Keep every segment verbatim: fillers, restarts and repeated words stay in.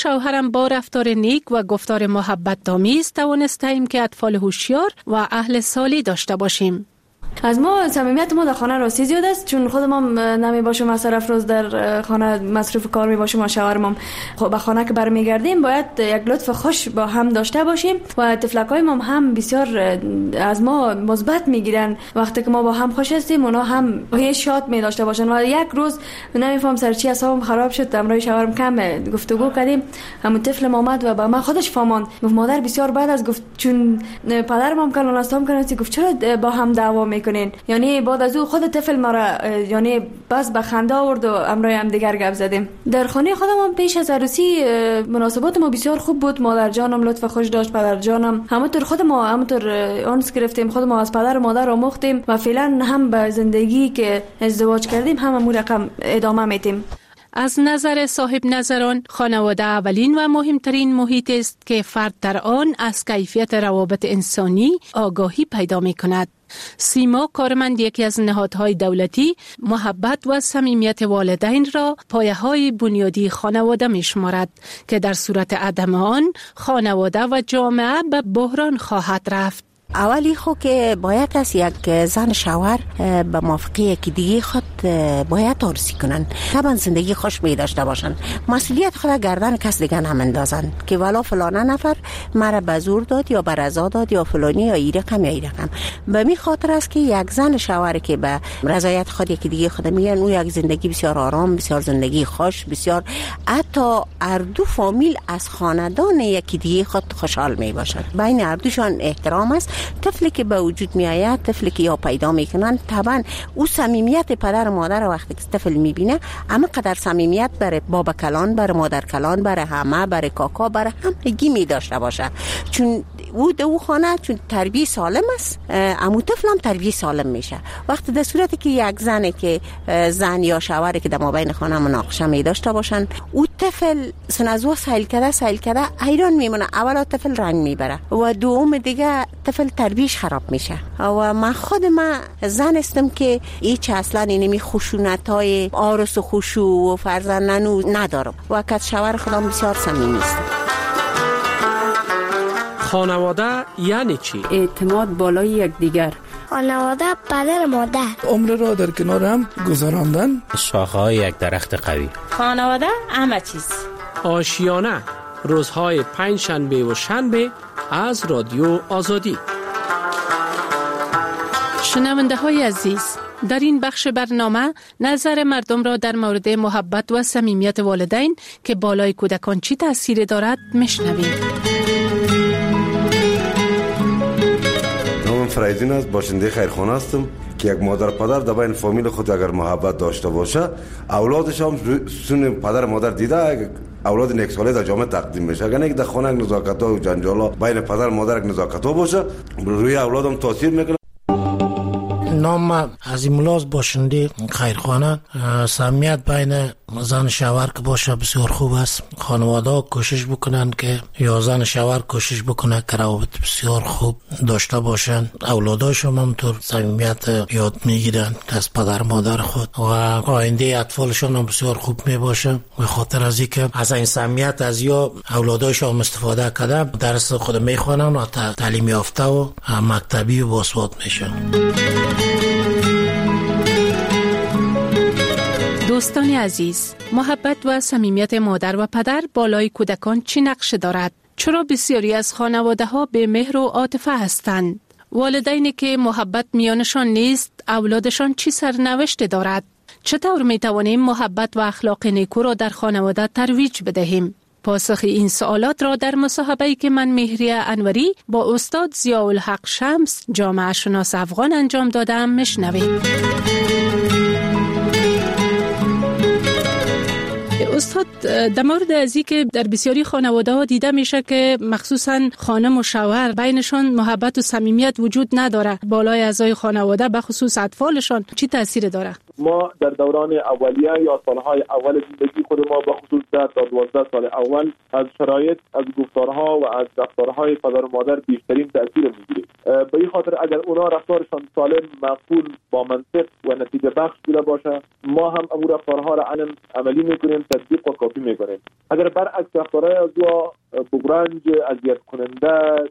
شوهرم با رفتار نیک و گفتار محبت آمیز توانستیم که اطفال هوشیار و اهل صالح داشته باشیم. از ما صمیمیت ما در خانه راستی زیاد است، چون خود ما نمی باشیم از طرف روز در خانه مصروف کار می باشیم و شوهرم خب به خانه که برمیگردیم باید یک لطف خوش با هم داشته باشیم و طفلکای ما هم بسیار از ما مثبت میگیرن. وقتی که ما با هم خوش هستیم اونا هم هیچ شاد می داشته باشن. و یک روز نمیفهم سر چی اعصابم خراب شد، امروز شوهرم کم گفتگو کردیم، همون طفل مامد و با من خودش فهماند گفت مادر بسیار بعد از گفت چون پدرم کلان استام کنه گفت چرا با هم دعوا میکنین. یعنی بعد از او خود طفل مرا یعنی بس به خنده آورد و امروز هم دیگر گپ زدیم. در خانه خودم پیش از عروسی مناسبات ما بسیار خوب بود. مادر جانم لطف خوش داشت، پدر جانم همونطور خود ما همونطور آنس گرفتیم، خود ما از پدر و مادر آموختیم و فعلا هم به زندگی که ازدواج کردیم هم همون رقم ادامه میدیم. از نظر صاحب نظران خانواده اولین و مهمترین محیط است که فرد در آن از کیفیت روابط انسانی آگاهی پیدا می کند. سیما کارمند یکی از نهادهای دولتی محبت و صمیمیت والدین را پایه‌های بنیادی خانواده می شمارد که در صورت عدم آن خانواده و جامعه به بحران خواهد رفت. اولی خو که باید از یک زن شوهر به موافقه یکی دیگه خود باید آرزی کنن، طبعا زندگی خوش می داشته باشن، مسئولیت خود گردن کس دیگه نمیندازن که والا فلانه نفر مرا به زور داد یا به رضا داد یا فلانی یا ای رقم یا ای رقم. به می خاطر است که یک زن شوهر که به رضایت خود یکی دیگه خود میگن او یک زندگی بسیار آرام، بسیار زندگی خوش، بسیار حتی اردو فامیل از خاندان یکی دیگه خود خوشحال می باشد. بین اردوشان احترام است. طفلی که به وجود می آید، طفلی که یا پیدا میکنن، طبعا او صمیمیت پدر و مادر وقتی که طفل میبینه اما قدر صمیمیت برای بابا کلان، برای مادر کلان، برای همه، برای کاکا، برای همگی می داشته باشه. چون او دو خانه چون تربیت سالم است، امو طفل هم تربیت سالم میشه. وقتی در صورتی که یک زنه که زن یا شوهری که در مابین خانه مناقشه می داشته باشن، او طفل سنازو سایل کرده سایل کرده حیران میمونه. اولا طفل رنگ میبره و دوم دیگه طفل تربیش خراب میشه. و من خود من زن استم که هیچ اصلا اینمی خشونت های آرس و خشوع و فرزندنو ندارم و که شوهر خودم بسیار صمیمی است. خانواده یعنی چی؟ اعتماد بالای یکدیگر. خانواده پدر مادر. عمر را در کنار هم گذراندن. شاخه‌های یک درخت قوی. خانواده همه چیز. آشیانه روزهای پنج شنبه و شنبه از رادیو آزادی. شنونده های عزیز، در این بخش برنامه نظر مردم را در مورد محبت و صمیمیت والدین که بالای کودکان چی تأثیر دارد میشنویم. نامم فریدین است، باشنده خیرخانه هستم که یک مادر پدر در بین فامیل خود اگر محبت داشته باشه، اولادش هم سون پدر مادر دیده اولاد نیک ساله در جامعه تقدیم میشه. اگر یک در خانه نزاکت‌ها و جنجالا بین پدر مادر یک نزاکت‌ها باشه، روی اولادم تاثیر میکنه. نام عظیم الله باشنده خیرخانه. صمیمیت بین زن شوهر که باشه بسیار خوب است. خانواده کوشش بکنن که یا زن شوهر کوشش بکنه که روابط بسیار خوب داشته باشن. اولاداشون هم همطور صمیمیت یاد میگیرن از پدر مادر خود و آینده اطفالشون هم بسیار خوب میباشه. به خاطر از اینکه از این صمیمیت از یا اولاداشون استفاده کرده درس خود میخوانن و تعلیم یافته و مکتبی و باسواد میشن. دوستان عزیز، محبت و صمیمیت مادر و پدر بالای کودکان چی نقش دارد؟ چرا بسیاری از خانواده ها به مهر و عاطفه هستند؟ والدینی که محبت میانشان نیست، اولادشان چی سرنوشت دارد؟ چطور می توانیم محبت و اخلاق نیکو را در خانواده ترویج بدهیم؟ پاسخ این سوالات را در مصاحبه‌ای که من مهریه انوری با استاد ضیاءالحق شمس جامعه شناس افغان انجام دادم میشنوید. استاد، در مورد از این که در بسیاری خانواده ها دیده میشه که مخصوصا خانم و شوهر بینشان محبت و صمیمیت وجود نداره، بالای اعضای خانواده به خصوص اطفالشان چی تاثیر داره؟ ما در دوران اولیه یا سالهای اول زندگی خود ما به خصوص ده تا دوازده سال اول از شرایط، از گفتارها و از رفتارهای پدر و مادر بیشترین تأثیر میگیریم. به این خاطر اگر اونا رفتارشان سالم، معقول، با منطق و نتیجه بخش بوده باشه، ما هم امور رفتارها را علم عملی میکنیم، تطبیق و کافی میکنیم. اگر برعکس رفتارهای از دو بگرنج، اذیت کننده،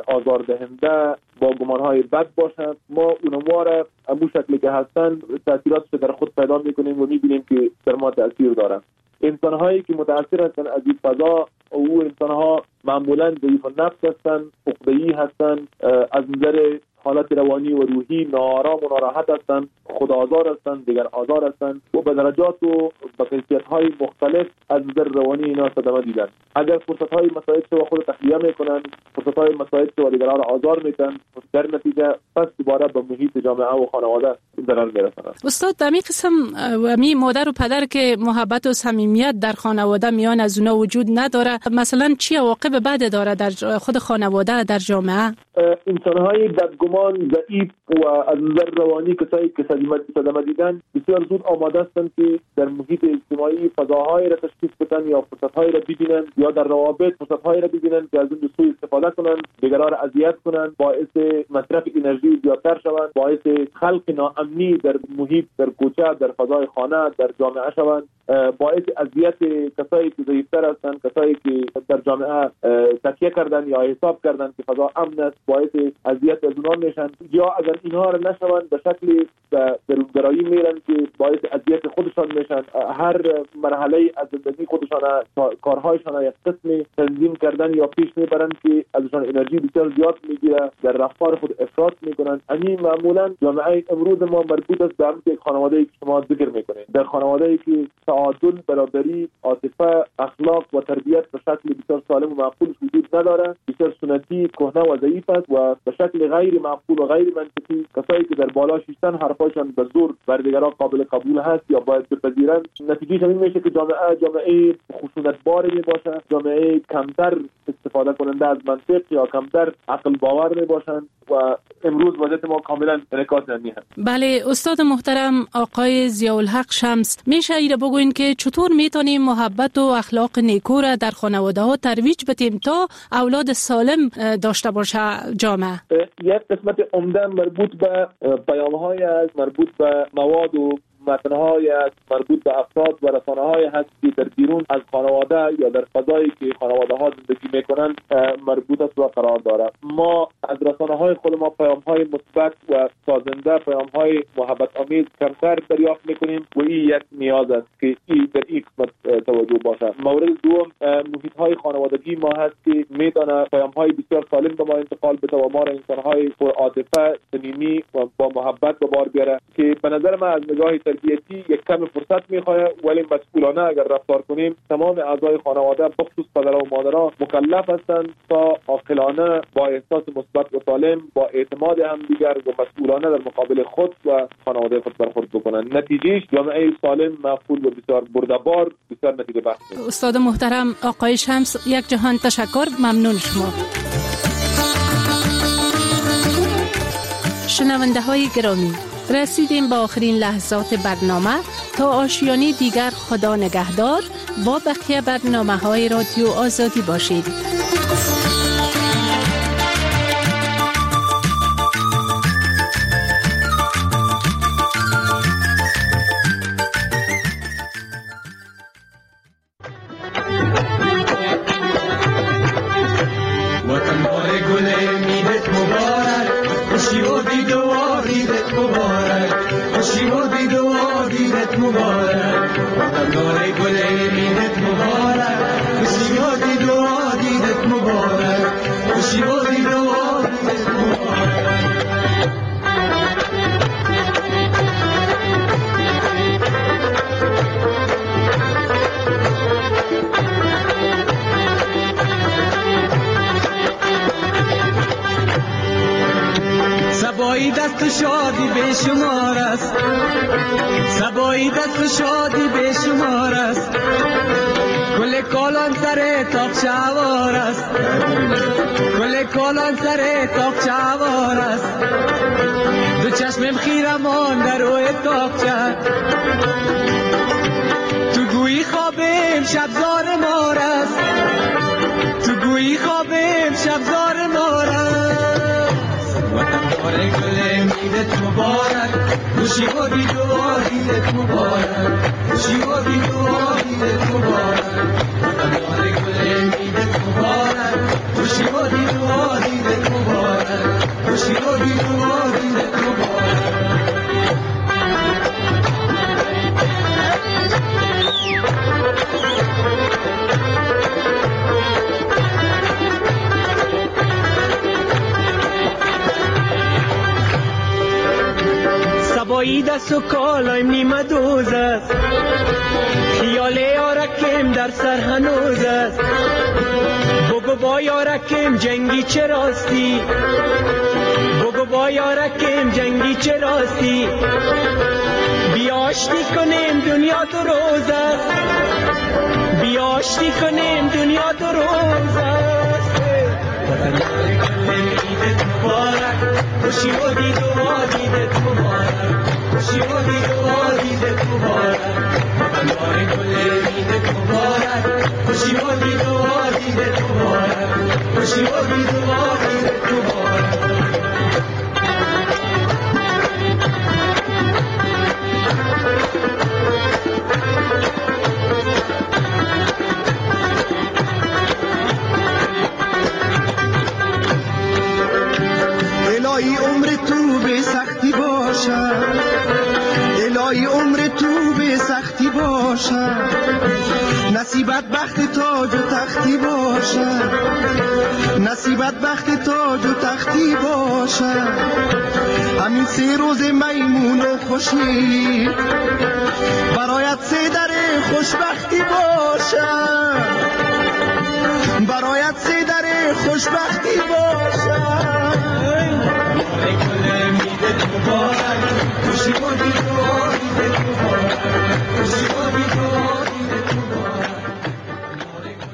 آزاردهنده، با گمانهای بد باشند، ما اونها را امو شکلی که هستن تأثیراتش در خود پیدا میکنیم و میبینیم که در ما تأثیر دارن. انسانهایی که متأثر هستن از این فضا او انسانها معمولا ضعیف النفس هستن، عقده‌ای هستن، از نظر حالت روانی و روحی ناآرام و ناراحت هستند، خودآزار هستند، دیگر آزار هستند و به درجات و به کیفیت‌های مختلف از نظر روانی اینا صدمه دیدن. اگر فرصت‌های مساعد شو خود تخلیه میکنن، فرصت‌های مساعد شو دیگران را آزار میدن، در نتیجه پس دوباره به محیط جامعه و خانواده ضرر میرسند. استاد در این قسم و می مادر و پدر که محبت و صمیمیت در خانواده میان از اونا وجود نداره، مثلا چی عواقب بد داره در خود خانواده، در جامعه؟ انسان‌های بدگمان، ضعیف و از نظر روانی کسایی که صدمه دیدن بسیار زود آماده هستند که در محیط اجتماعی فضاهایی را تشخیص بدن یا فرصت‌هایی را ببینن یا در روابط فرصت‌هایی را ببینن که از اون سوء استفاده کنن، دیگران را اذیت کنن، باعث مصرف انرژی زیادتر شوند، باعث خلق ناامنی در محیط، در کوچه، در فضای خانه، در جامعه شوند، باعث اذیت کسایی که ضعیف‌تر هستند، کسایی که در جامعه تکیه کردن یا حساب کردن که فضا امن است، باعث اذیت از اونها میشن. یا اگر اینها را نشوند به شکلی درونگرایی میرن که باعث اذیت خودشان میشن. هر مرحله از زندگی خودشان کارهایشان یک قسمی تنظیم کردن یا پیش میبرن که ازشان انرژی بسیار زیاد میگیره، در رفتار خود افراط میکنن. این معمولا جامعه امروز ما مربوط است به یک خانواده‌ای که شما ذکر میکنید، در خانواده‌ای که تعادل، برابری، عاطفه، اخلاق و تربیت به شکل بسیار سالم و معقول وجود نداره، بسیار سنتی، کهنه و ضعیف است و به شکل غیر معقول و غیر منطقی کسایی که در بالا شیشتن حرفاشان به زور بر دیگران قابل قبول هست یا باید بپذیرند. نتیجه همین میشه که جامعه جامعه خشونت‌بار میباشه، جامعه کمتر استفاده کننده از منطق یا کمتر عقل باور میباشند و امروز وضعیت ما کاملا انعکاس همین هست. بله استاد محترم آقای ضیاءالحق شمس، میشه ایره بگوین که چطور میتونیم محبت و اخلاق نیکو را در خانواده ها ترویج بدیم تا اولاد سالم داشته باشه جامعه؟ یک قسمت عمده مربوط به پیام‌های است، مربوط به مواد و متن‌های است، مربوط به افراد و رسانه‌های هست که در بیرون از خانواده یا در فضایی که خانواده‌ها زندگی می‌کنند مربوط است و قرار دارد. ما از رسانه‌های خود ما پیام‌های مثبت و سازنده، پیام‌های محبت آمیز کمتر دریافت می‌کنیم و این یک نیاز است که این در این قسمت توجه باشد. مورد دوم محیط‌های خانوادگی ما هست که می‌تونه پیام‌های بسیار سالم به ما انتقال بده و ما را انسان‌های پرعاطفه، صمیمی و با محبت به بار بیاره که به نظر من از نگاه تربیتی یک کم فرصت میخواه، ولی مسئولانه اگر رفتار کنیم تمام اعضای خانواده بخصوص پدر و مادرها مکلف هستند تا عاقلانه با احساس مثبت و سالم با اعتماد همدیگر و مسئولانه در مقابل خود و خانواده خود برخورد بکنند. نتیجهش جامعه سالم، معقول و بسیار برده‌بار، بسیار نتیجه بخش. استاد محترم آقای شمس، یک جهان تشکر، ممنون شما. شنونده های گرامی، رسیدیم با آخرین لحظات برنامه. تا آشیانه دیگر خدا نگهدار. با بقیه برنامه های رادیو آزادی باشید. سبایی دست شادی به شمار است، سبایی دست شادی به شمار است. کل کالان سر تاق شوار است کل کالان سر تاق شوار است دو چشمم خیرمان در روی تاقچه تو گویی خوابم شبزار مار است تو گویی خوابم شبزار مار است وطن بار گل میدت مبارک خوشی و بیدو دیدت مبارک خوشی و بیدو دیدت مبارک وطن بار گل میدت مبارک خوشی و بیدو دیدت مبارک خوشی و بیدو دیدت مبارک سبایی دست و کالایم نیمه دوز است خیال یارکم در سر هنوز است بگو با یارکم جنگی چه راستی بگو با یارکم جنگی چه راستی بیاشتی کنیم دنیا دو روز است بیاشتی کنیم دنیا دو روز است وطن کنیم عیدت مبارک خوشی و دید و دیدت مبارک خوشی و دید و دیدت مبارک وطن کنیم عیدت مبارک خوشی و دید و دیدت مبارک خوشی و دید و دیدت مبارک الهی عمر تو به سختی باشه الهی عمر تو به سختی باشه نصیبت بخت تاج و تختی باشه نصیبت بخت تاج و تختی باشه همین سه روز میمون و خوشی برایت سه در خوشبختی باشه